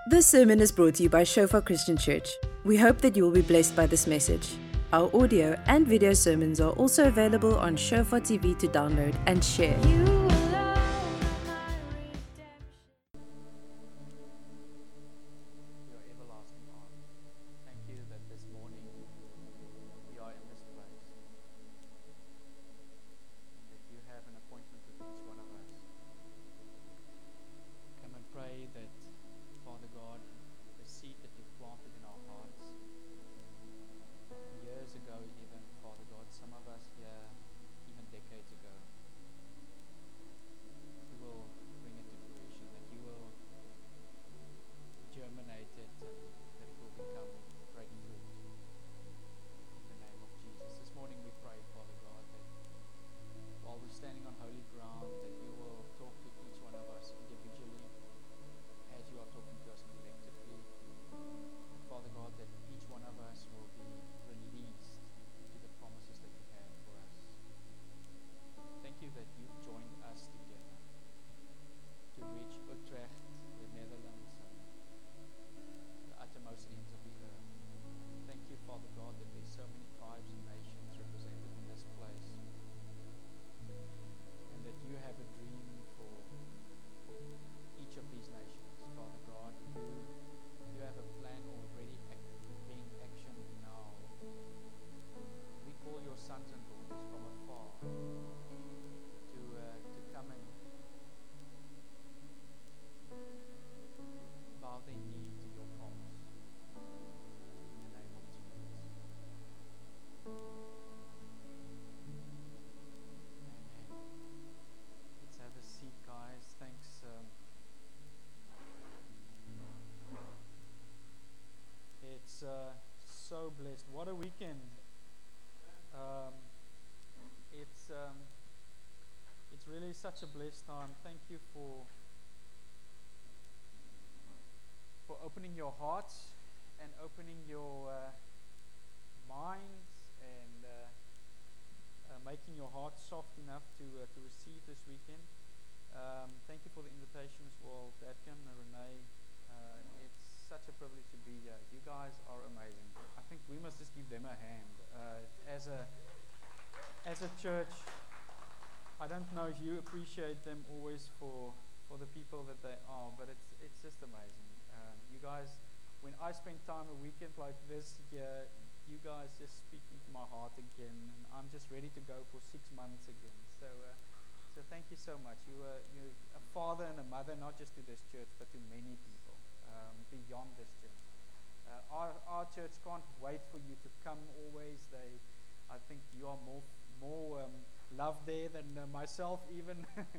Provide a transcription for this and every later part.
This sermon is brought to you by Shofar Christian Church. We hope that you will be blessed by this message. Our audio and video sermons are also available on Shofar TV to download and share. Your everlasting arm. Thank you that this morning we are in this place, and that you have an appointment with each one of us. Come and pray that, Father God, the seed that you've planted in our hearts years ago, even, Father God, some of us here even decades ago, you will bring it to fruition, that you will germinate it, and that it will become great fruit. In the name of Jesus. This morning we pray, Father God, that while we're standing on holy ground, that you will talk to each one of us individually as you are talking to us collectively. And Father God, that each one of us will be released into the promises that you have for us. Thank you that you've joined us together to reach Utrecht, the Netherlands, and the uttermost ends of the earth. Thank you, Father God, that there's so many tribes and nations represented in this place, and that you have a dream for each of these nations, Father God. You have a plan already being actioned now. We call your sons and daughters from afar to come and bow their knee to your promise. In the name of Jesus. Amen. Let's have a seat, guys. Thanks. It's so blessed. What a weekend. It's really such a blessed time. Thank you for opening your hearts and opening your minds and making your heart soft enough to receive this weekend. Thank you for the invitation as well, Datkan and Renee. It's such a privilege to be here. You guys are amazing. I think we must just give them a hand. As a church, I don't know if you appreciate them always for the people that they are, but it's just amazing. You guys, when I spend time a weekend like this here, you guys just speak into my heart again, and I'm just ready to go for 6 months again. So thank you so much. You're a father and a mother, not just to this church, but to many people beyond this church. Our church can't wait for you to come always. I think you are more loved there than myself even,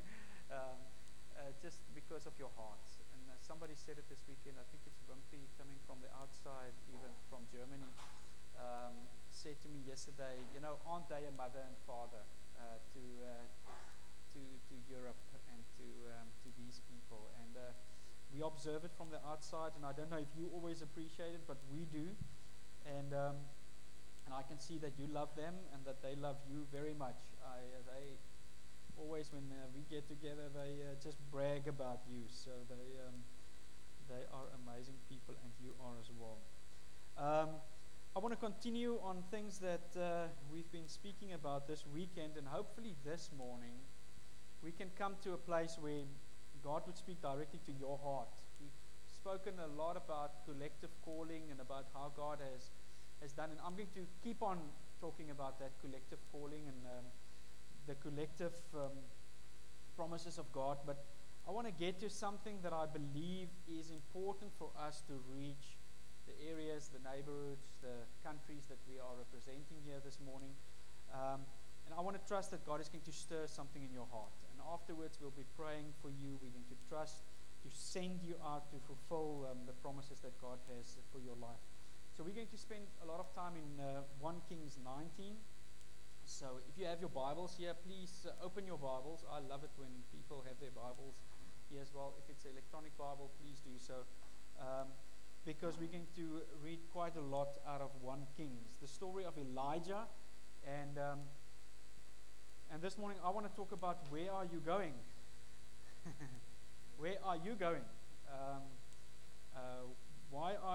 just because of your hearts. And somebody said it this weekend, I think it's Wimpy coming from the outside, even from Germany, said to me yesterday, aren't they a mother and father to Europe and to these people? And we observe it from the outside, and I don't know if you always appreciate it, but we do. And I can see that you love them and that they love you very much. They always, when we get together, they just brag about you. So they are amazing people, and you are as well. I want to continue on things that we've been speaking about this weekend, and hopefully this morning we can come to a place where God would speak directly to your heart. We've spoken a lot about collective calling and about how God has done, and I'm going to keep on talking about that collective calling and the collective promises of God, but I want to get to something that I believe is important for us to reach the areas, the neighborhoods, the countries that we are representing here this morning. And I want to trust that God is going to stir something in your heart. And afterwards, we'll be praying for you. We're going to trust to send you out to fulfill the promises that God has for your life. So we're going to spend a lot of time in 1 Kings 19. So if you have your Bibles here, please open your Bibles. I love it when people have their Bibles here as well. If it's an electronic Bible, please do so. Because we're going to read quite a lot out of 1 Kings. The story of Elijah. And this morning I want to talk about where are you going? Where are you going?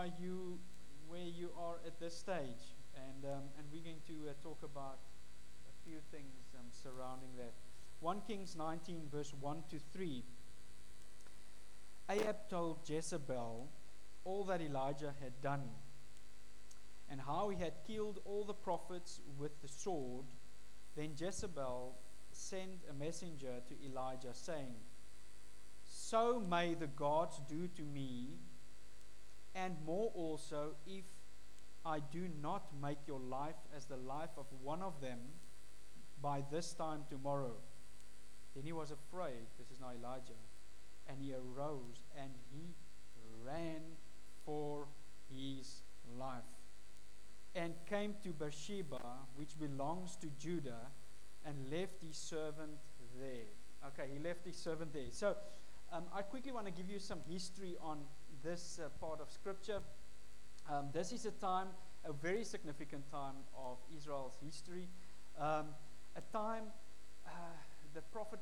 where you are at this stage, and we're going to talk about a few things surrounding that. 1 Kings 19 verse 1 to 3. Ahab told Jezebel all that Elijah had done, and how he had killed all the prophets with the sword. Then Jezebel sent a messenger to Elijah, saying, "So may the gods do to me, and more also, if I do not make your life as the life of one of them by this time tomorrow." Then he was afraid, this is now Elijah, and he arose and he ran for his life, and came to Beersheba, which belongs to Judah, and left his servant there. Okay, he left his servant there. So, I quickly want to give you some history on this part of Scripture. This is a very significant time of Israel's history. A time, the prophet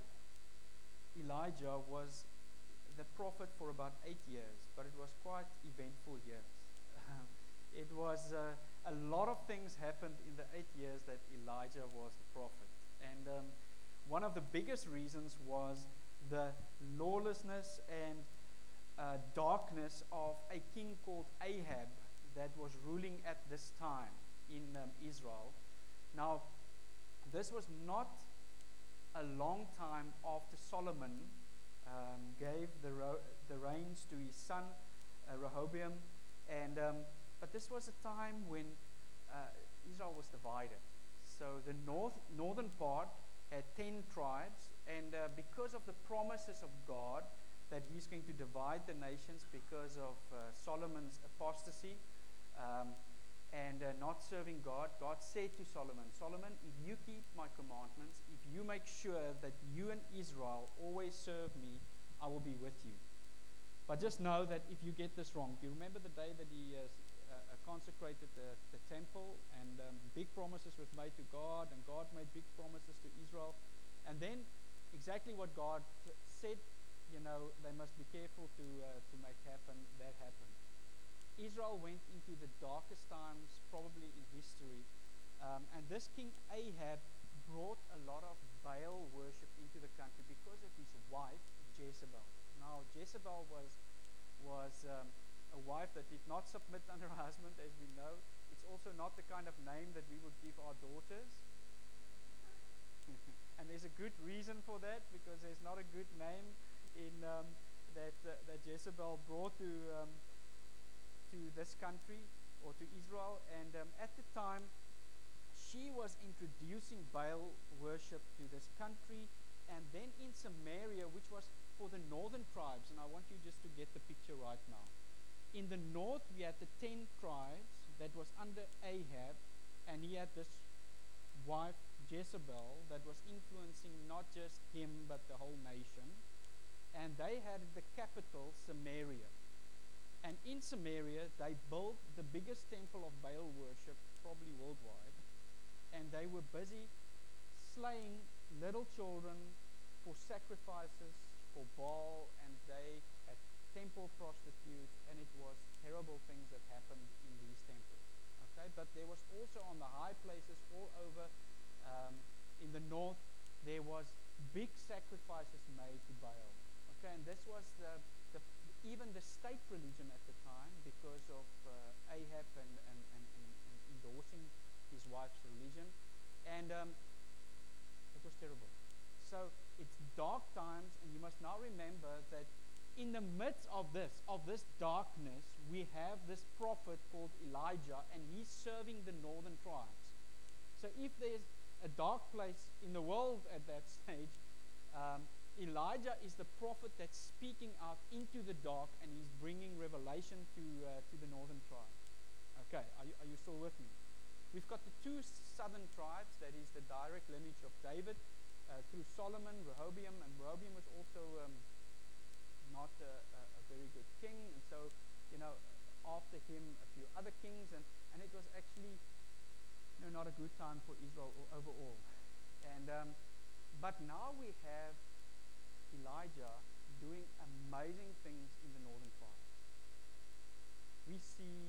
Elijah was the prophet for about 8 years, but it was quite eventful years. It was a lot of things happened in the 8 years that Elijah was the prophet. And one of the biggest reasons was the lawlessness and darkness of a king called Ahab that was ruling at this time in Israel. Now, this was not a long time after Solomon gave the reins to his son Rehoboam, and but this was a time when Israel was divided. So the northern part had 10 tribes, and because of the promises of God that He's going to divide the nations because of Solomon's apostasy and not serving God, God said to Solomon, "Solomon, if you keep my commandments, if you make sure that you and Israel always serve me, I will be with you. But just know that if you get this wrong," do you remember the day that he consecrated the temple, and big promises was made to God, and God made big promises to Israel, and then exactly what God said, they must be careful to make happen, that happened. Israel went into the darkest times probably in history, and this king Ahab brought a lot of Baal worship into the country because of his wife Jezebel. Now Jezebel was a wife that did not submit under her husband, as we know. It's also not the kind of name that we would give our daughters. And there's a good reason for that, because there's not a good name in that Jezebel brought to this country or to Israel. And at the time, she was introducing Baal worship to this country. And then in Samaria, which was for the northern tribes, and I want you just to get the picture right now. In the north, we had the 10 tribes that was under Ahab, and he had this wife, Jezebel, that was influencing not just him, but the whole nation. And they had the capital, Samaria. And in Samaria, they built the biggest temple of Baal worship, probably worldwide. And they were busy slaying little children for sacrifices for Baal, and they had temple prostitutes, and it was terrible things that happened in these temples. Okay, but there was also on the high places all over in the north, there was big sacrifices made to Baal. Okay, and this was even the state religion at the time, because of Ahab and endorsing his wife's religion, and it was terrible. So it's dark times, and you must now remember that in the midst of this darkness, we have this prophet called Elijah, and he's serving the northern tribes. So if there's a dark place in the world at that stage, Elijah is the prophet that's speaking out into the dark, and he's bringing revelation to the northern tribes. Okay, are you still with me? We've got the 2 southern tribes, that is the direct lineage of David, through Solomon, Rehoboam, and Rehoboam was also not a very good king, and so after him a few other kings, and it was actually not a good time for Israel overall. And but now we have Elijah doing amazing things in the northern tribes. We see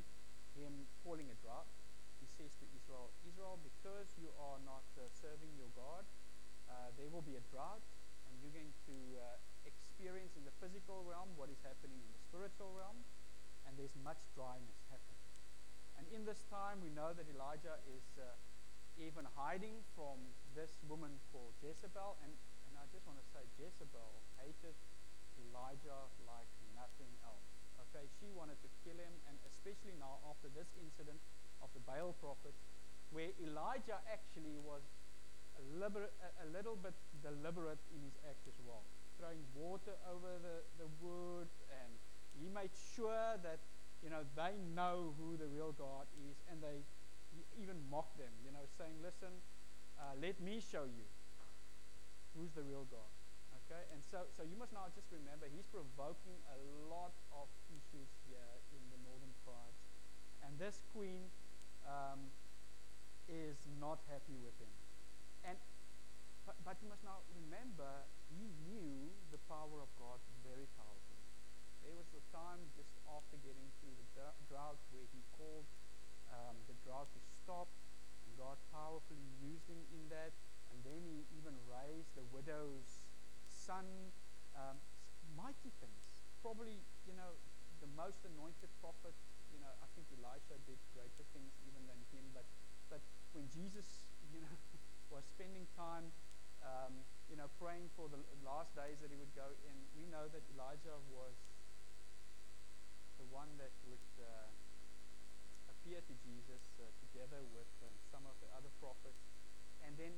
experience in the physical realm, what is happening in the spiritual realm, and there's much dryness happening. And in this time, we know that Elijah is even hiding from this woman called Jezebel. And I just want to say, Jezebel hated Elijah like nothing else. Okay, she wanted to kill him, and especially now after this incident of the Baal prophets, where Elijah actually was a little bit deliberate in his act as well, throwing water over the wood, and he made sure that they know who the real God is, and he even mocked them, saying, listen, let me show you who's the real God. Okay, and so you must now just remember, he's provoking a lot of issues here in the northern tribes, and this queen is not happy with him. But you must now remember, he knew the power of God very powerfully. There was a time just after getting through the drought where he called the drought to stop, and God powerfully used him in that. And then he even raised the widow's son. Mighty things. Probably, the most anointed prophet. I think Elisha did greater things even than him. But when Jesus, was spending time, praying for the last days that he would go in, we know that Elijah was the one that would appear to Jesus together with some of the other prophets. And then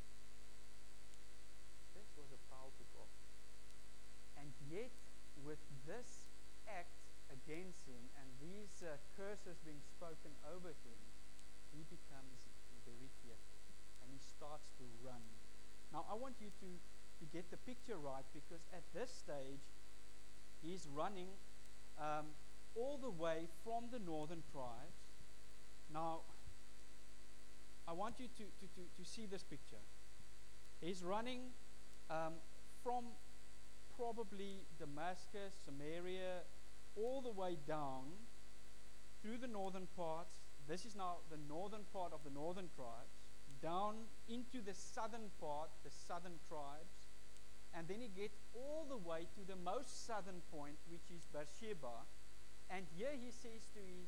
this was a powerful prophet. And yet, with this act against him and these curses being spoken over him, he becomes very fearful and he starts to run. Now, I want you to get the picture right, because at this stage, he's running all the way from the northern tribes. Now, I want you to see this picture. He's running from probably Damascus, Samaria, all the way down through the northern parts. This is now the northern part of the northern tribes, down into the southern part, the southern tribes, and then he gets all the way to the most southern point, which is Beersheba. And here he says to his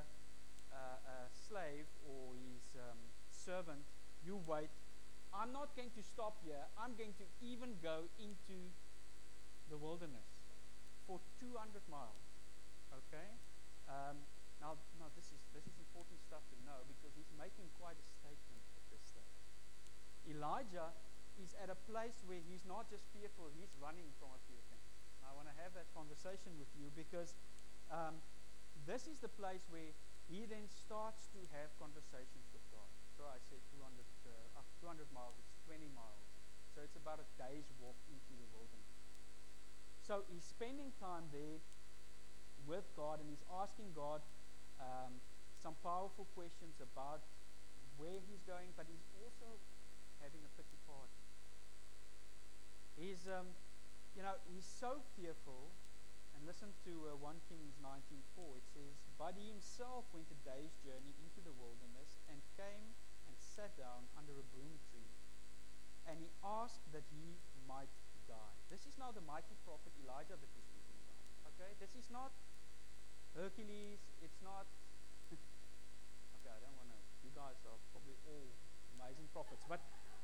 slave or his servant, you wait, I'm not going to stop here, I'm going to even go into the wilderness for 200 miles. Okay? Now this is important stuff to know, because he's making quite a statement at this stage. Elijah is at a place where he's not just fearful, he's running from a few things. And I want to have that conversation with you, because this is the place where he then starts to have conversations with God. So I said 200 miles, it's 20 miles. So it's about a day's walk into the wilderness. So he's spending time there with God, and he's asking God some powerful questions about where he's going, but he's also having a pity party. He's so fearful. And listen to 1 Kings 19:4. It says, but he himself went a day's journey into the wilderness and came and sat down under a broom tree. And he asked that he might die. This is now the mighty prophet Elijah that we're speaking about. Okay? This is not Hercules. It's not... okay, I don't want to... You guys are probably all amazing prophets. But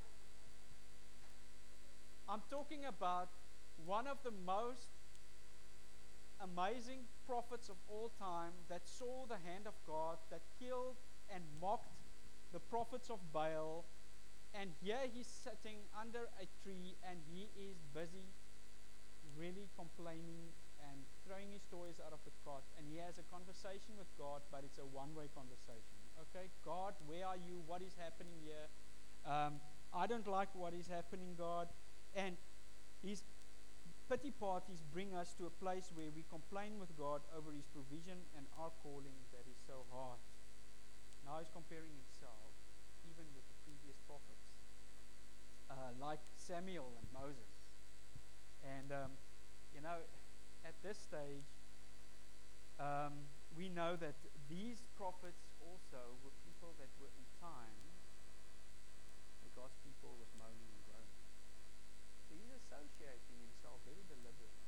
I'm talking about one of the most amazing prophets of all time that saw the hand of God, that killed and mocked the prophets of Baal. And here he's sitting under a tree, and he is busy really complaining and throwing his toys out of the cot. And he has a conversation with God, but it's a one-way conversation. Okay, God, where are you? What is happening here? I don't like what is happening, God. And his pity parties bring us to a place where we complain with God over his provision and our calling that is so hard. Now he's comparing himself even with the previous prophets, like Samuel and Moses. And, at this stage, we know that these prophets also were people that were in time where God's people was moaning and groaning. So he's associating himself very deliberately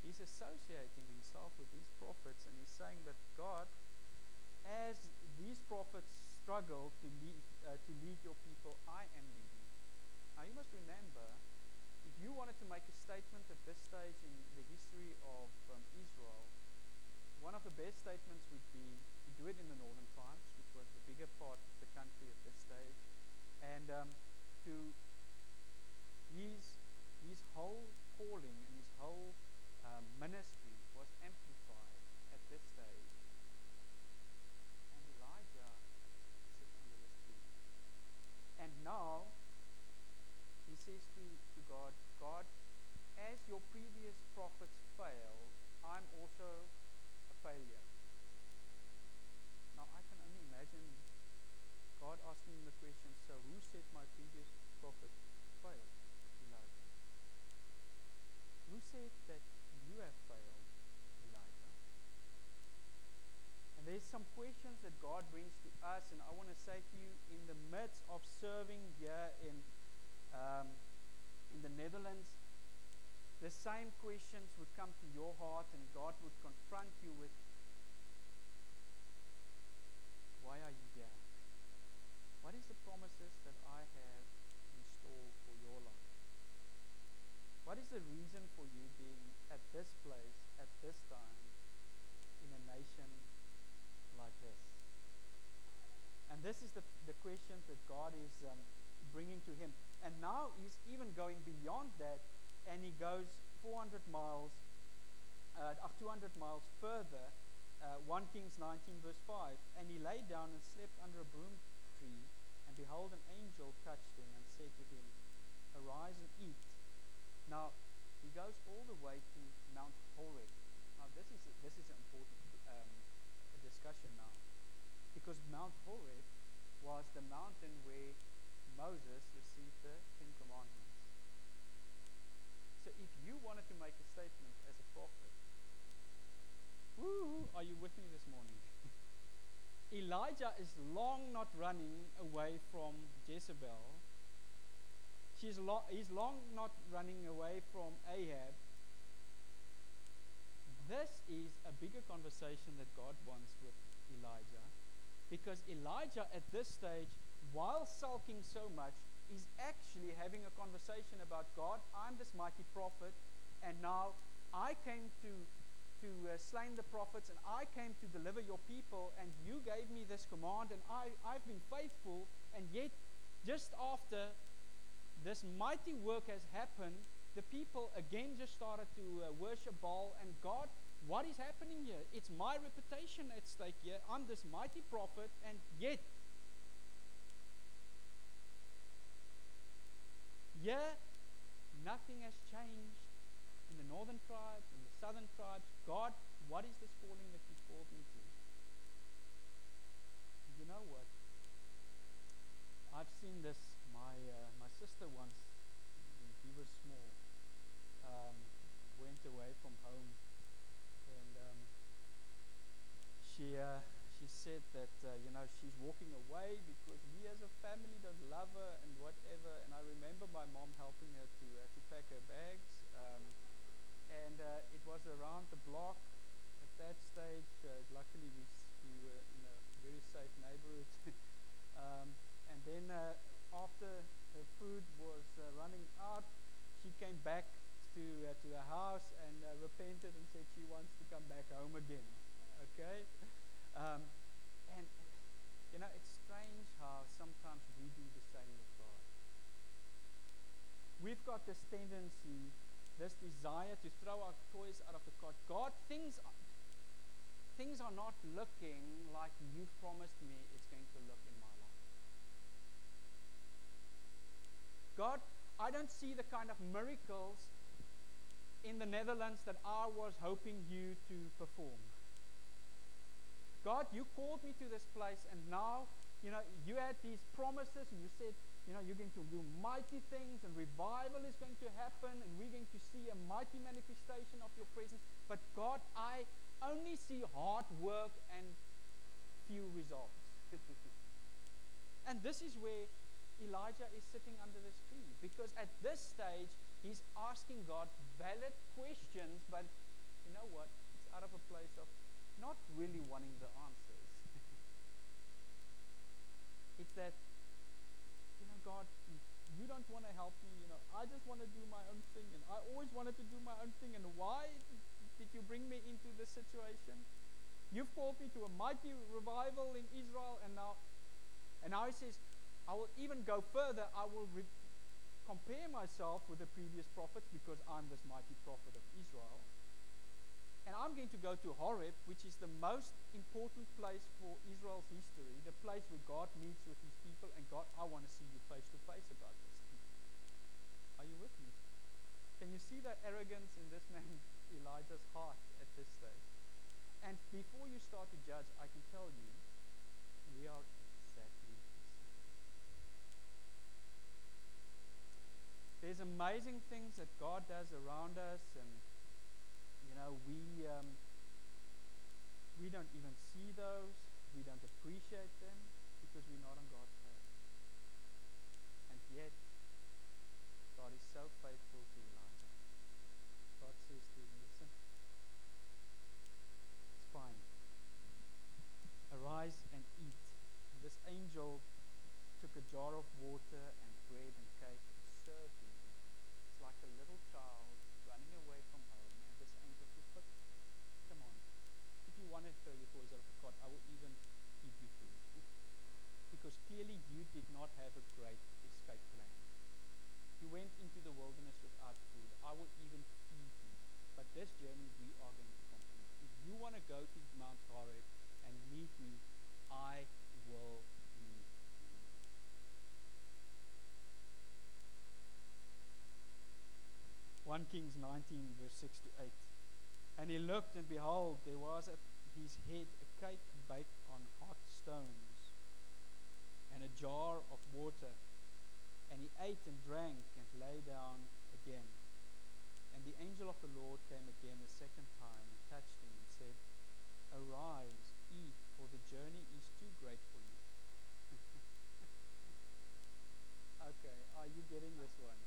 he's associating himself with these prophets, and he's saying that God, as these prophets struggle to lead your people, I am leading. Now you must remember, if you wanted to make a statement at this stage in the history of Israel, one of the best statements would be to do it in the northern tribes, which was the bigger part of the country at this stage, and to his whole calling and his whole ministry was amplified at this stage. And Elijah sits under this tree. And now he says to God, God, as your previous prophets failed, I'm also a failure. Now I can only imagine God asking him the question, so who said my previous prophet failed, Elijah? Who said that you have failed, Elijah? And there's some questions that God brings to us, and I want to say to you, in the midst of serving here in the Netherlands, the same questions would come to your heart, and God would confront you with, why are you here? What is the promises that I have in store for your life? What is the reason for you being at this place, at this time, in a nation like this? And this is the questions that God is bringing to him. And now he's even going beyond that, and he goes 200 miles further, 1 Kings 19 verse 5. And he lay down and slept under a broom tree, and behold, an angel touched him and said to him, arise and eat. Now, he goes all the way to Mount Horeb. Now, this is an important discussion now, because Mount Horeb was the mountain where Moses received the 10 Commandments. So if you wanted to make a statement as a prophet, are you with me this morning? Elijah is long not running away from Jezebel. He's long not running away from Ahab. This is a bigger conversation that God wants with Elijah, because Elijah at this stage, while sulking so much, is actually having a conversation about, God, I'm this mighty prophet, and now I came to slain the prophets, and I came to deliver your people, and you gave me this command, and I've been faithful, and yet just after this mighty work has happened, the people again just started to worship Baal. And God, what is happening here? It's my reputation at stake here. I'm this mighty prophet, and yet nothing has changed in the northern tribes, in the southern tribes. God, what is this calling that you called me to? You know what? I've seen this. My sister once, when she was small, went away from home, and she said that she's walking away because we as a family don't love her and whatever. And I remember my mom helping her to pack her bags, and it was around the block. At that stage, luckily we were in a very safe neighborhood. And then after her food was running out, she came back to her house and repented and said she wants to come back home again. Okay? And it's strange how sometimes we do the same with God. We've got this tendency, this desire to throw our toys out of the cart. God, things are not looking like you've promised me it's going to look in my life. God, I don't see the kind of miracles in the Netherlands that I was hoping you to perform. God, you called me to this place, and now, you had these promises, and you said, you're going to do mighty things, and revival is going to happen, and we're going to see a mighty manifestation of your presence. But God, I only see hard work and few results. And this is where Elijah is sitting under this tree, because at this stage he's asking God valid questions, but what? It's out of a place of not really wanting the answers. It's that, God, you don't want to help me. I just want to do my own thing, and I always wanted to do my own thing. And why did you bring me into this situation? You've called me to a mighty revival in Israel, and now he says, I will even go further. I will compare myself with the previous prophets because I'm this mighty prophet of Israel. And I'm going to go to Horeb, which is the most important place for Israel's history, the place where God meets with his people. And God, I want to see you face to face about this thing. Are you with me? Can you see the arrogance in this man Elijah's heart at this stage? And before you start to judge, I can tell you, we are exactly the same. There's amazing things that God does around us, and we don't even see those. We don't appreciate them because we're not on God's page. And yet, God is so faithful to Elijah. God says to him, listen, it's fine. Arise and eat. And this angel took a jar of water and bread and cake and served him. It's like a little child running away from home, and this angel says, but come on, if you want to throw your toys out of the cot, I will even give you food. Because clearly you did not have a great escape plan. You went into the wilderness without food. I will even feed you. But this journey we are going to complete. If you want to go to Mount Horeb and meet me, I will meet you. 1 Kings 19, verse 6 to 8. And he looked, and behold, there was at his head a cake baked on hot stones, and a jar of water. And he ate and drank, and lay down again. And the angel of the Lord came again a second time, and touched him, and said, Arise, eat, for the journey is too great for you. Okay, are you getting this one?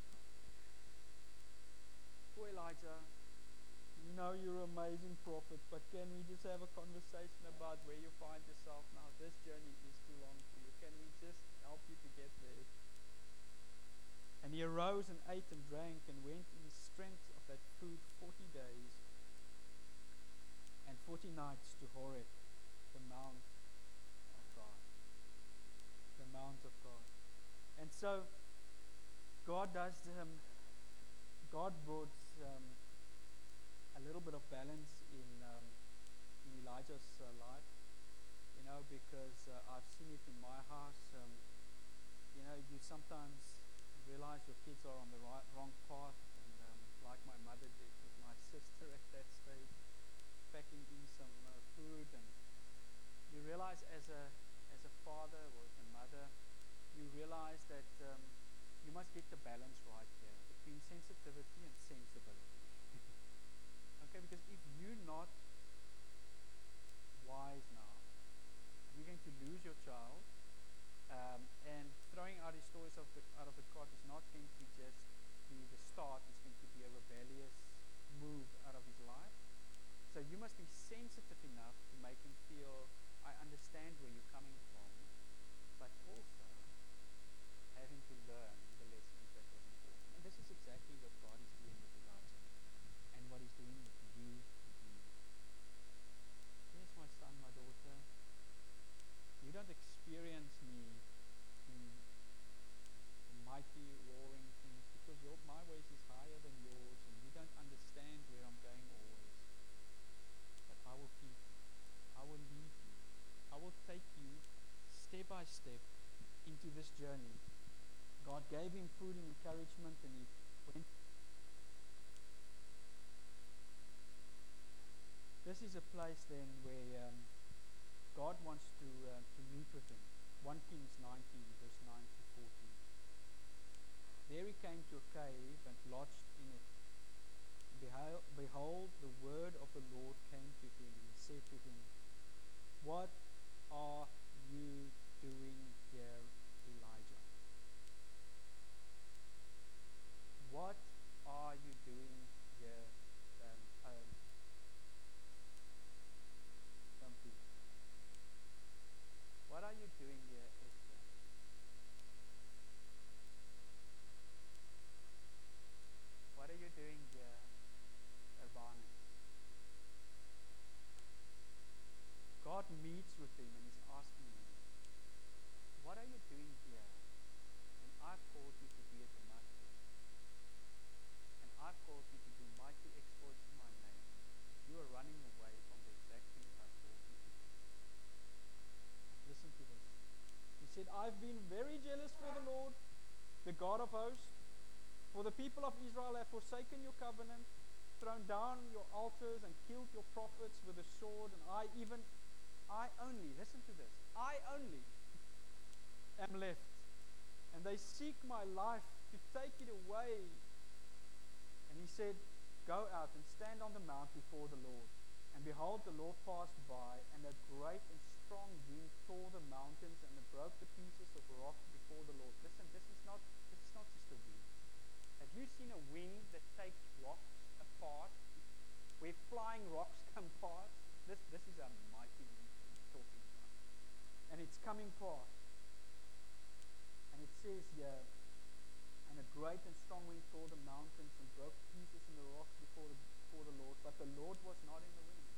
Poor Elijah, you're an amazing prophet, but can we just have a conversation about where you find yourself now? This journey is too long for you. Can we just help you to get there? And he arose and ate and drank and went in the strength of that food 40 days and 40 nights to Horeb, the mount of God. The mount of God. And so God brought a little bit of balance in Elijah's life, because I've seen it in my house. You sometimes realize your kids are on the wrong path, and like my mother did with my sister at that stage, packing in some food, and you realize as a father or as a mother, you realize that you must get the balance right here between sensitivity and sensibility. Okay, because if you're not wise now, you're going to lose your child, and throwing out his toys out of the cot is not going to just be the start, it's going to be a rebellious move out of his life. So you must be sensitive enough to make him feel, I understand where you're coming from, but also having to learn the lessons that was important. And this is exactly what God is doing with Elijah, and what he's doing with you and me. Yes, my son, my daughter, you don't experience me in mighty roaring things because my ways is higher than yours, and you don't understand where I'm going always. But I will feed you. I will lead you. I will take you step by step into this journey. God gave him food and encouragement, and he went. This is a place then where God wants to meet with him. 1 Kings 19, verse 9 to 14. There he came to a cave and lodged in it. Behold, the word of the Lord came to him and said to him, What are you doing here, Elijah? What are you doing here, the God of hosts, for the people of Israel have forsaken your covenant, thrown down your altars, and killed your prophets with the sword, and I only, listen to this, I only am left, and they seek my life to take it away. And he said, go out and stand on the mount before the Lord. And behold, the Lord passed by, and a great and strong wind tore the mountains, and it broke the pieces of rock before the Lord. Listen, this is not just a wind. Have you seen a wind that takes rocks apart, where flying rocks come past? This is a mighty wind he's talking about. And it's coming past. And it says here, and a great and strong wind tore the mountains and broke pieces in the rocks before the Lord, but the Lord was not in the wind.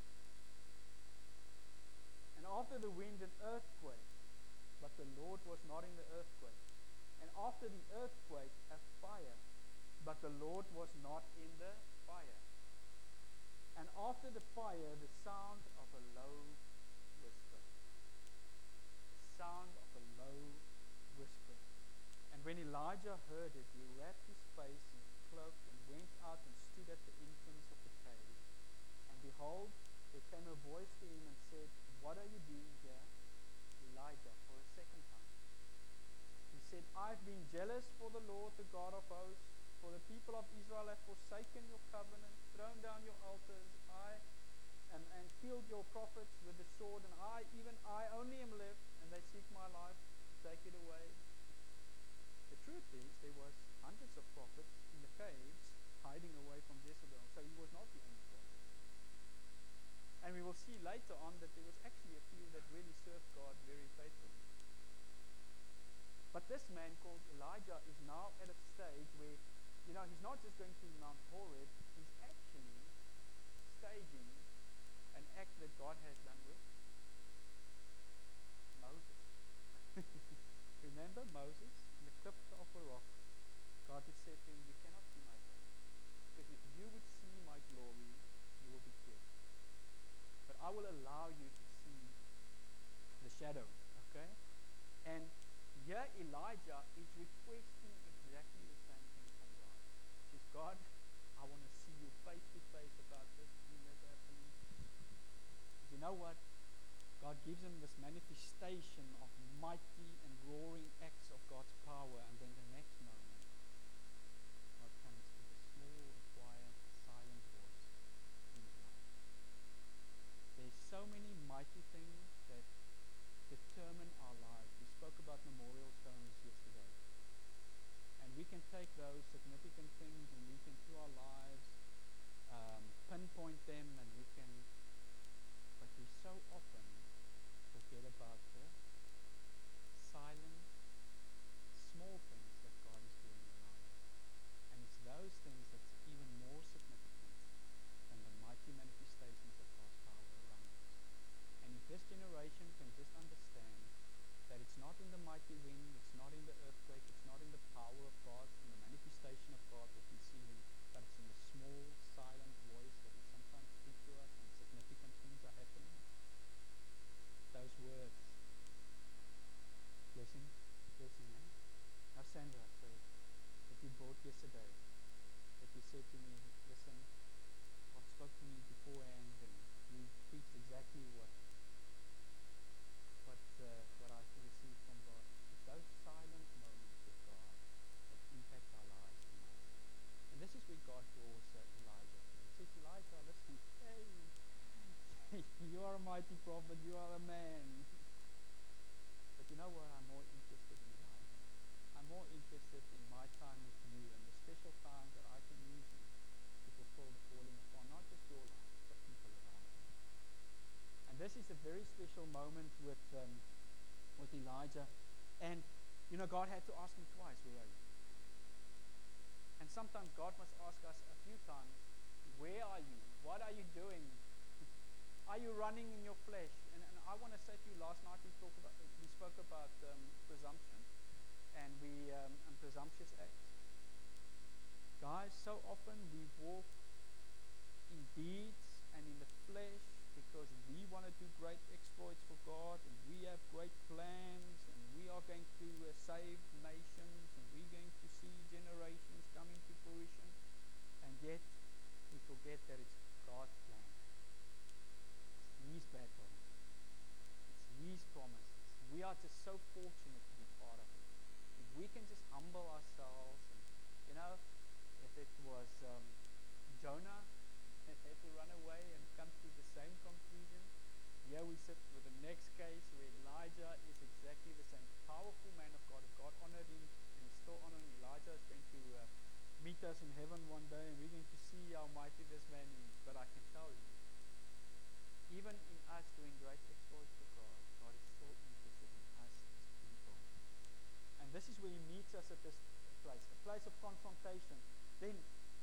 And after the wind, an earthquake, but the Lord was not in the earthquake. And after the earthquake, a fire, but the Lord was not in the fire. And after the fire, the sound of a low whisper. The sound of a low whisper. And when Elijah heard it, he wrapped his face in his cloak and went out and stood at the entrance of the cave. And behold, there came a voice to him and said, what are you doing here, Elijah? For a second time. He said, I've been jealous for the Lord, the God of hosts, for the people of Israel have forsaken your covenant, thrown down your altars, and killed your prophets with the sword, and I only am left, and they seek my life to take it away. The truth is, there was hundreds of prophets in the caves hiding away from Jezebel, so he was not the only prophet. And we will see later on that there was actually a few that really served God very faithfully. But this man called Elijah is now at a stage where, he's not just going to Mount Horeb, he's actually staging an act that God has done with Moses. Remember Moses? In the cliff of a rock, God had said to him, you cannot see my face, because if you would see my glory, you will be killed. But I will allow you to see the shadow, okay? And here Elijah is requesting exactly the same thing from God. He says, God, I want to see you face to face about this thing that's happening. But you know what? God gives him this manifestation of mighty and roaring acts of God's power, and then the next moment, God comes with a small and quiet, silent voice in his life. There's so many mighty things that determine our lives. We spoke about memorial stones yesterday. And we can take those significant things and we can, through our lives, pinpoint them, and we can, but we so often forget about the silent, small things that God is doing around us. And it's those things that's even more significant than the mighty manifestations of God's power around us. And if this generation can just understand that it's not in the mighty wind, it's not in the earthquake, it's not in the power of God, in the manifestation of God that we see Him, but it's in the small, silent voice that He sometimes speaks to us when significant things are happening. Those words, blessing, eh? Now Sandra, so that you brought yesterday, that you said to me, listen, God spoke to me beforehand, and you preached exactly what I received from God. It's those silent moments with God that impact our lives the most. And this is where God draws Elijah to. He says, Elijah, listen, hey, you are a mighty prophet, you are a man. But you know what? I'm more interested in Elijah. I'm more interested in my time with you and the special times that I can use you to fulfill the calling upon not just your life, but people around you. And this is a very special moment with Elijah. And, God had to ask him twice, where are you? And sometimes God must ask us a few times, where are you? What are you doing? Are you running in your flesh? And I want to say to you, last night we spoke about presumption and presumptuous acts. Guys, so often we walk in deeds and in the flesh because we want to do great exploits for God, and we have great plans, and we are going to save nations, and we're going to Jonah had to run away and come to the same conclusion. Here we sit with the next case where Elijah is exactly the same powerful man of God. God honored him and he's still honoring. Elijah is going to meet us in heaven one day and we're going to see how mighty this man is. But I can tell you, even in us doing great exploits for God, God is still interested in us as people. And this is where he meets us at this place, a place of confrontation. Then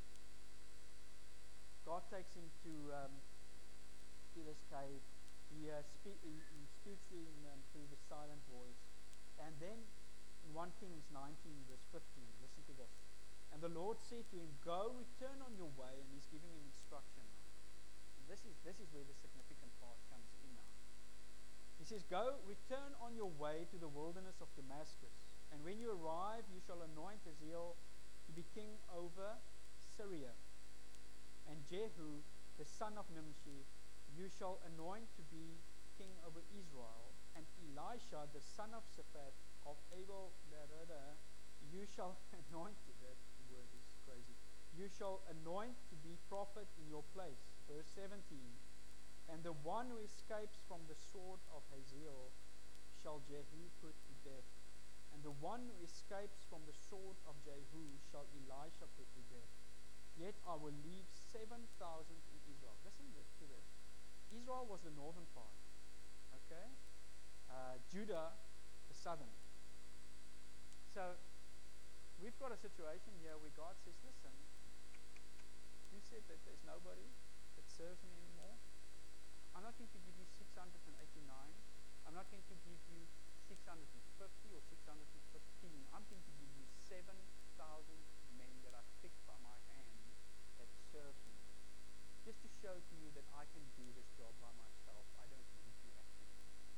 God takes him to this cave. He speaks to him through the silent voice. And then in 1 Kings 19, verse 15, listen to this. And the Lord said to him, go, return on your way. And he's giving him instruction now. And this is where the significant part comes in now. He says, go, return on your way to the wilderness of Damascus. And when you arrive, you shall anoint Hazael to be king over Syria. And Jehu, the son of Nimshi, you shall anoint to be king over Israel. And Elisha, the son of Shaphat of Abel Berada, you shall anoint, that word is crazy, you shall anoint to be prophet in your place. Verse 17, and the one who escapes from the sword of Hazael shall Jehu put to death. And the one who escapes from the sword of Jehu shall Elisha put to death. Yet I will leave 7,000 in Israel. Listen to this. Israel was the northern part. Okay? Judah, the southern. So, we've got a situation here where God says, listen, you said that there's nobody that serves me anymore. I'm not going to give you 689. I'm not going to give you 650 or 615. I'm going to give you 7,000 men that I picked by my hand that serve me. Just to show to you that I can do this job by myself. I don't need you actually.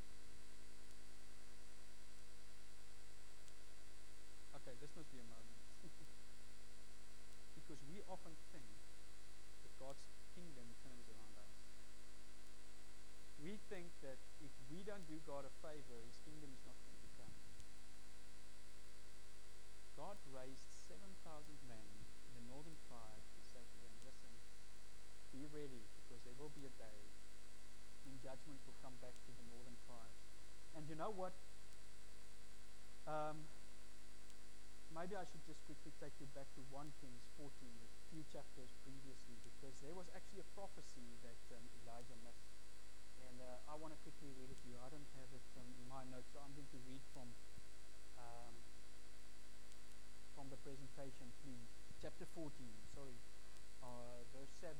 Okay, this must be a moment. Because we often think that God's kingdom turns around us. We think that if we don't do God a favor, his kingdom is not going to come. God raised 7,000 men in the northern tribes to say to them, listen, be ready, because there will be a day when judgment will come back to the northern tribes. And you know what? Maybe I should just quickly take you back to 1 Kings 14, a few chapters previously, because there was actually a prophecy that Elijah missed. And I want to quickly read it to you. I don't have it in my notes, so I'm going to read from the presentation, please. Chapter 14, sorry, verse 7.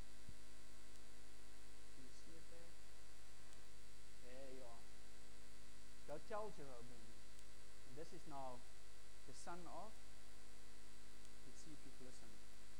Do you see it there? There you are. Go tell Jeroboam. And this is now the son of, let's see if you've listened.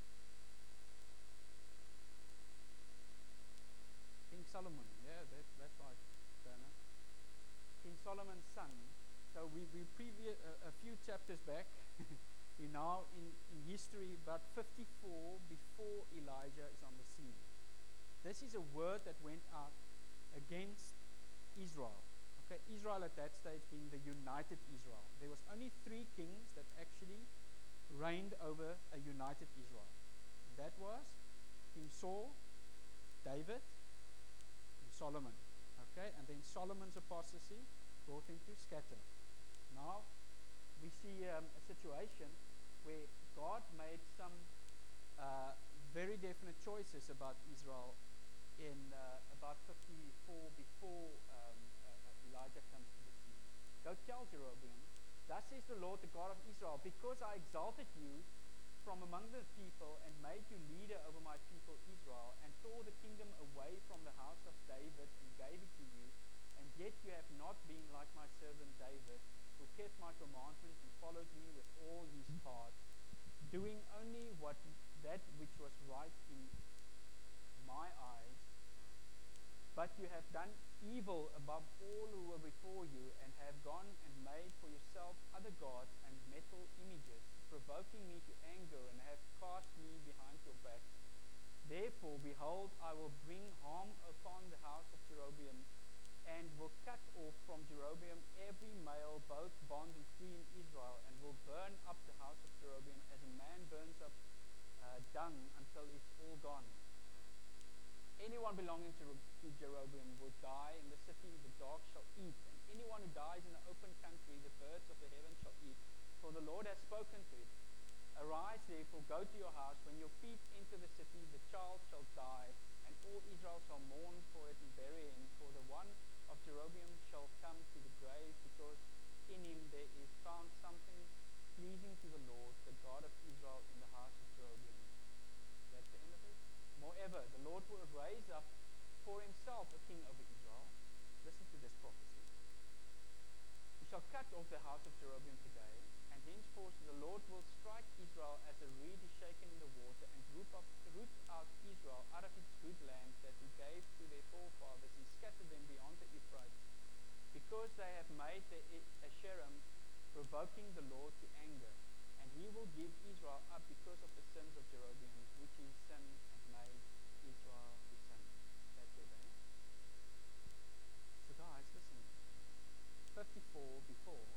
King Solomon, yeah, that's right, Dana. King Solomon's son. So we a few chapters back, we're now in history, about 54 before Elijah is on the scene. This is a word that went out against Israel. Okay, Israel at that stage being the united Israel. There was only 3 kings that actually reigned over a united Israel. That was King Saul, David, and Solomon. Okay, and then Solomon's apostasy brought him to scatter. Now we see a situation where God made some very definite choices about Israel in about 54 before Elijah comes to the scene. Go tell Jeroboam, thus says the Lord, the God of Israel, because I exalted you from among the people and made you leader over my people Israel, and tore the kingdom away from the house of David and gave it to you, and yet you have not been like my servant David, who kept my commandments and followed me with all his heart, doing only that which was right in my eyes. But you have done evil above all who were before you, and have gone and made for yourself other gods and metal images, provoking me to anger, and have cast me behind your backs. Therefore, behold, I will bring harm upon the house of Jeroboam, and will cut off from Jeroboam every male, both bond and free in Israel, and will burn up the house of Jeroboam as a man burns up dung until it's all belonging to Jeroboam would die in the city, the dogs shall eat, and anyone who dies in the open country, the birds of the heavens shall eat. For the Lord has spoken to it. Arise, therefore, go to your house. When your feet enter the city, the child shall die, and all Israel shall mourn for it and bury him. For the one of Jeroboam shall come to the grave, because in him there is found something pleasing to the Lord, the God of Israel, in the house of Jeroboam. That's the end of it. Moreover, the Lord will raise up for himself a king over Israel. Listen to this prophecy. He shall cut off the house of Jeroboam today, and henceforth the Lord will strike Israel as a reed is shaken in the water, and root out Israel out of its good land that he gave to their forefathers, and scatter them beyond the Euphrates, because they have made the Asherim, provoking the Lord to anger. And he will give Israel up because of the sins of Jeroboam, which he sinned and made Israel to sin. That's where they are. So guys, listen. 54 before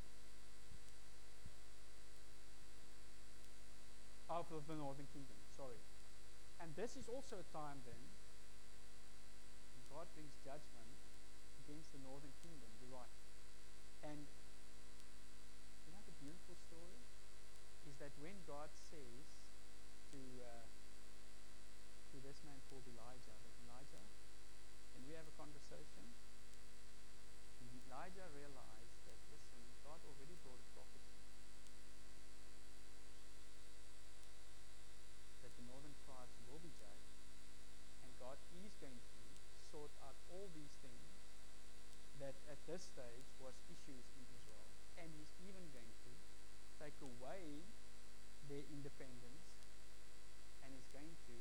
of the northern kingdom, sorry. And this is also a time then when God brings judgment against the northern kingdom. You're right. And you know the beautiful story is that when God says to this man called Elijah, that Elijah, can we have a conversation? And Elijah realized that, listen, God already brought a prophecy that the northern tribes will be judged, and God is going to sort out all these things that at this stage was issues in Israel, and he's even going to take away their independence, and he's going to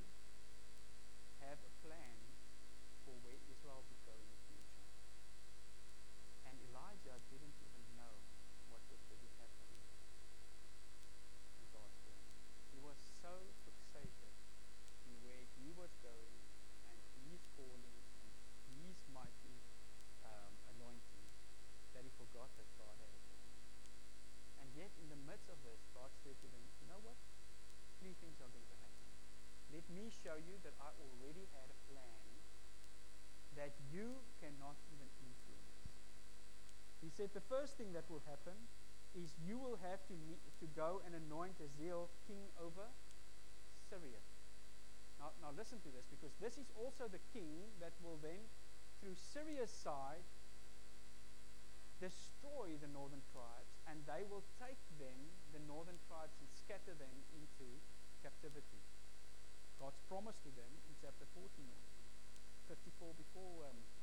have a plan for where Israel would go in the future. And Elijah didn't even know what was really happening in God's plan. He was so fixated in where he was going and his calling and his mighty anointing that he forgot that God had a plan. And yet in the midst of this, God said to them, you know what? 3 things are going to happen. Let me show you that I already had a plan that you cannot even influence. He said the first thing that will happen is you will have to go and anoint Hazael king over Syria. Now listen to this, because this is also the king that will then, through Syria's side, destroy the northern tribes, and they will take them, the northern tribes, and scatter them into captivity. God's promise to them in chapter 14 already, 54 before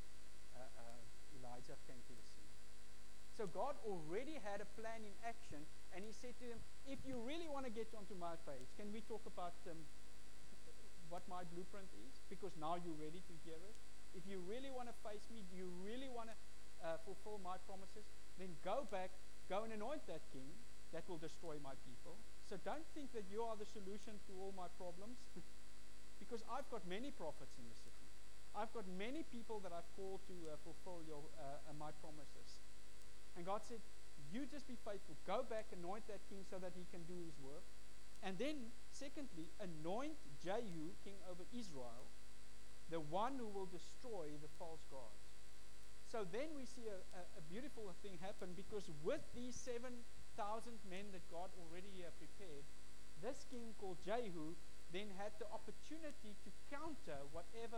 Elijah came to the scene. So God already had a plan in action, and he said to them, if you really want to get onto my page, can we talk about what my blueprint is? Because now you're ready to hear it. If you really want to face me, do you really want to fulfill my promises? Then go back, go and anoint that king that will destroy my people. So don't think that you are the solution to all my problems, because I've got many prophets in the city. I've got many people that I've called to fulfill my promises. And God said, you just be faithful. Go back, anoint that king so that he can do his work. And then, secondly, anoint Jehu king over Israel, the one who will destroy the false gods. So then we see a beautiful thing happen, because with these 7,000 men that God already prepared, this king called Jehu then had the opportunity to counter whatever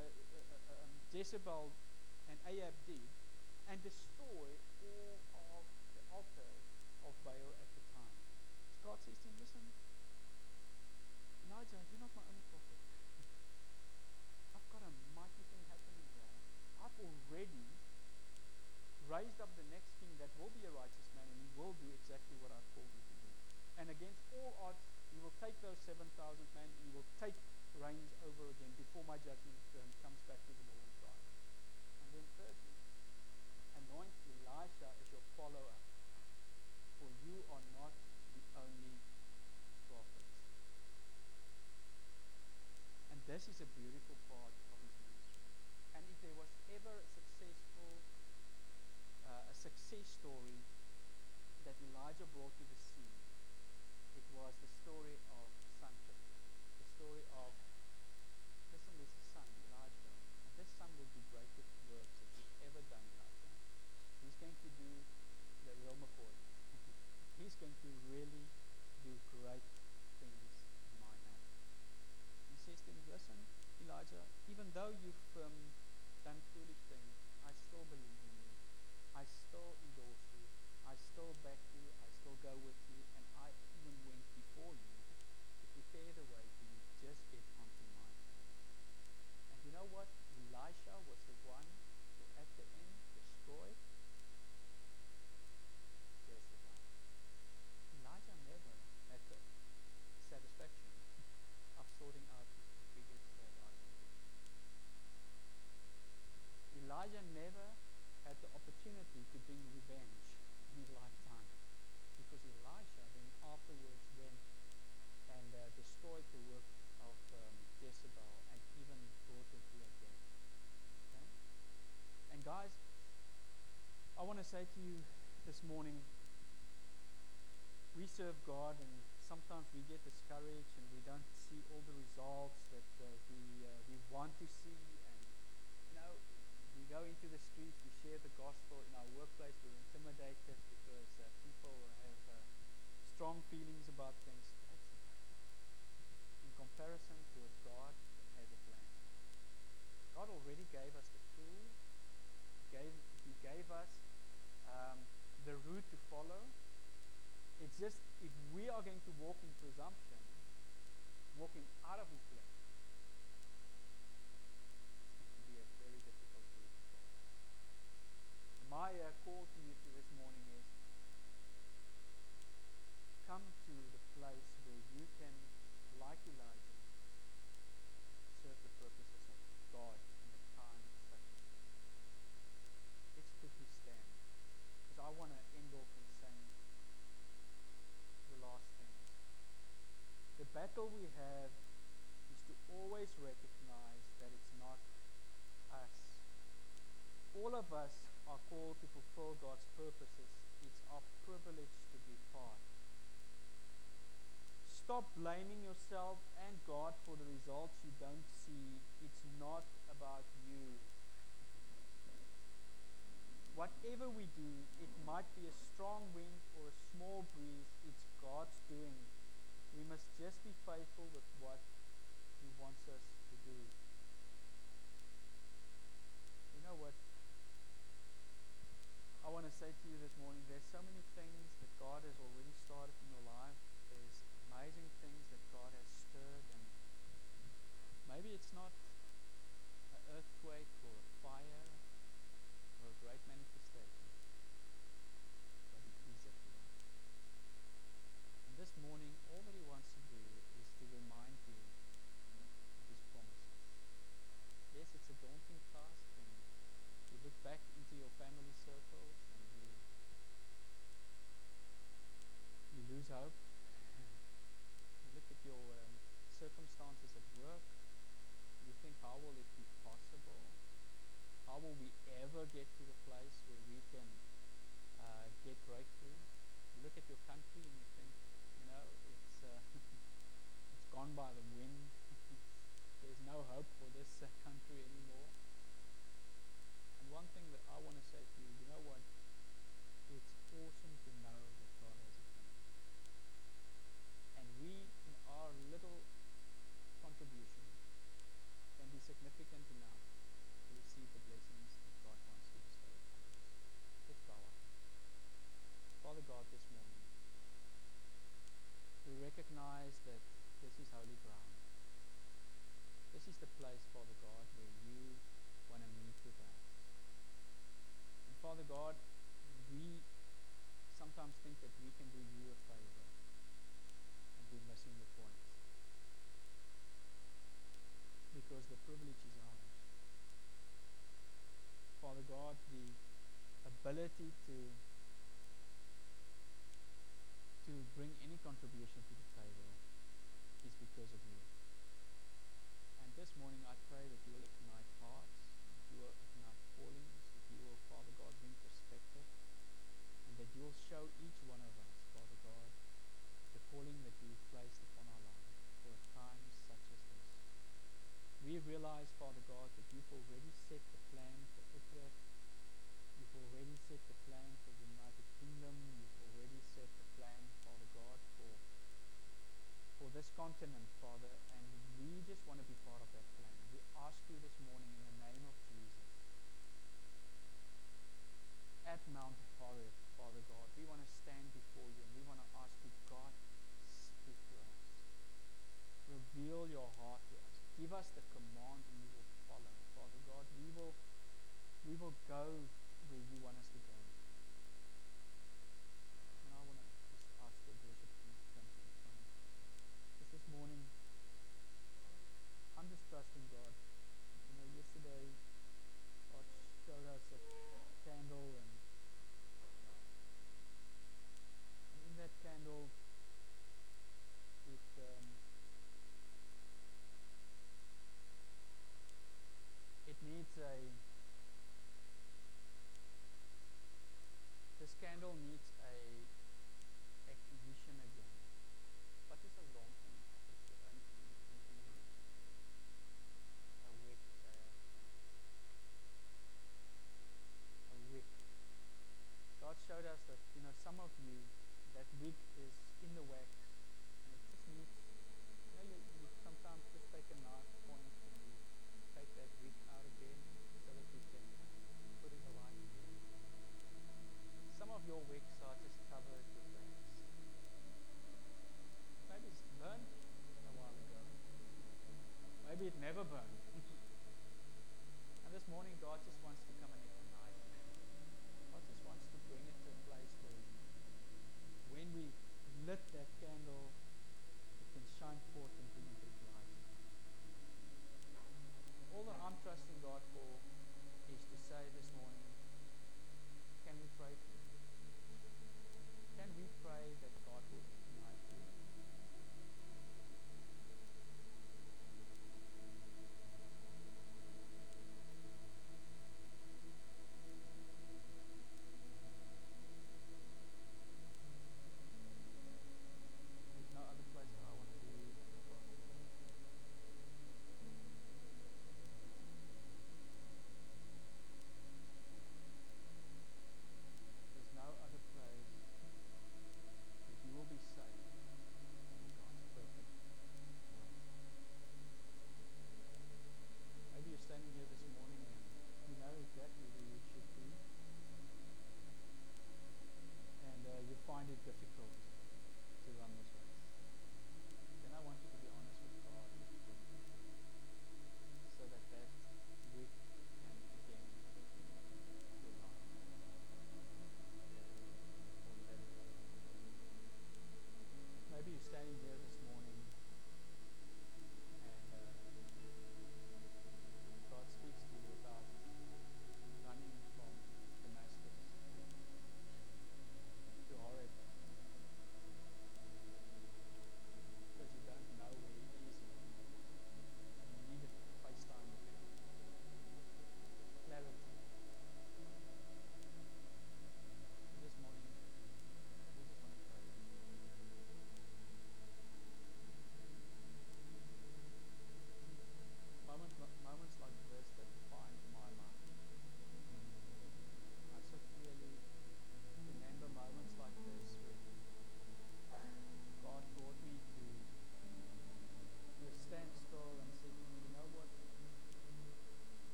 Jezebel and Ahab did, and destroy all of the altars of Baal at the time. So God says to him, listen, Elijah, you're not my only prophet. I've got a mighty thing happening here. I've already raised up the next king that will be a righteous man, and he will do exactly what I've called him to do. And against all odds, he will take those 7,000 men, and he will take reigns over again before my judgment comes back to the northern tribes. And then thirdly, anoint Elisha as your follower, for you are not the only prophets. And this is a beautiful part of his ministry. And if there was ever a success story that Elijah brought to the scene, it was the story of sonship. The story of, listen, there's a son, Elijah, had the opportunity to bring revenge in his lifetime, because Elisha then afterwards went and destroyed the work of Jezebel and even brought her to her death. Okay? And guys, I want to say to you this morning, we serve God, and sometimes we get discouraged and we don't see all the results that we want to see. And we go into the streets, we share the gospel. In our workplace, we're intimidated because people have strong feelings about things. That's in comparison to a God that has a plan. God already gave us the tools. He gave us the route to follow. It's just if we are going to walk in presumption, walking out of His plan, it's going to be a very difficult route to follow. My call to you this morning is, come to the place where you can, like Elijah, serve the purposes of God in a time such as this. Let's quickly stand, because I want to end off in saying the last things. The battle we have is to always recognize that it's not us. All of us are called to fulfill God's purposes. It's our privilege to be part. Stop blaming yourself and God for the results you don't see. It's not about you. Whatever we do, it might be a strong wind or a small breeze, it's God's doing. We must just be faithful with what He wants us to do. You know what? I want to say to you this morning, there's so many things that God has already started in your life. There's amazing things that God has stirred, and maybe it's not an earthquake or a fire or a great manifestation, but it is at work. And this morning, all that He wants to do is to remind you of His promises. Yes, it's a daunting task, and you look back into your family circles and you lose hope. You look at your circumstances at work, you think, how will it be possible? How will we ever get to the place where we can get breakthrough? You look at your country and you think, it's it's gone by the wind. There's no hope for this country anymore. And one thing that I want to say to you, you know what? It's awesome to know that God has a plan. And we, in our little contribution, can be significant enough to receive the blessings that God wants to bestow upon us. Let's bow our heads. Father God, this morning, we recognize that this is holy ground. This is the place, Father God, where you want to meet with us. And Father God, we sometimes think that we can do you a favor, and we're missing the point. Because the privilege is ours. Father God, the ability to bring any contribution to the table is because of you. And this morning I pray that you will ignite hearts, that you will ignite callings, that you will, Father God, bring perspective, and that you will show each one of us, Father God, the calling that you've placed upon our lives for a time such as this. We realize, Father God, that you've already set the plan for Utrecht. You've already set the plan for the United Kingdom. You've already set the plan, Father God, for this continent, Father, and we just want to be part of that plan. We ask you this morning in the name of Jesus, at Mount Horeb, Father God, we want to stand before you and we want to ask you, God, speak to us. Reveal your heart to us. Give us the command and we will follow. Father God, we will go where you want us to go. And I want to just ask the worship team to come to the front. Just this morning, I'm just trusting God. Yesterday, God showed us a candle this candle needs a ignition again. What is a long thing? A wick. A wick. God showed us that some of you, that wick is in the wax, and it just needs. You sometimes just take a knife point and you take that wick out again so that you can put it alight again. Some of your wicks are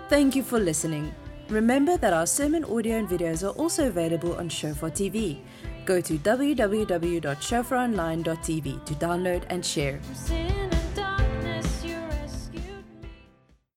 Thank you for listening. Remember that our sermon audio and videos are also available on Shofar TV. Go to www.shofaronline.tv to download and share.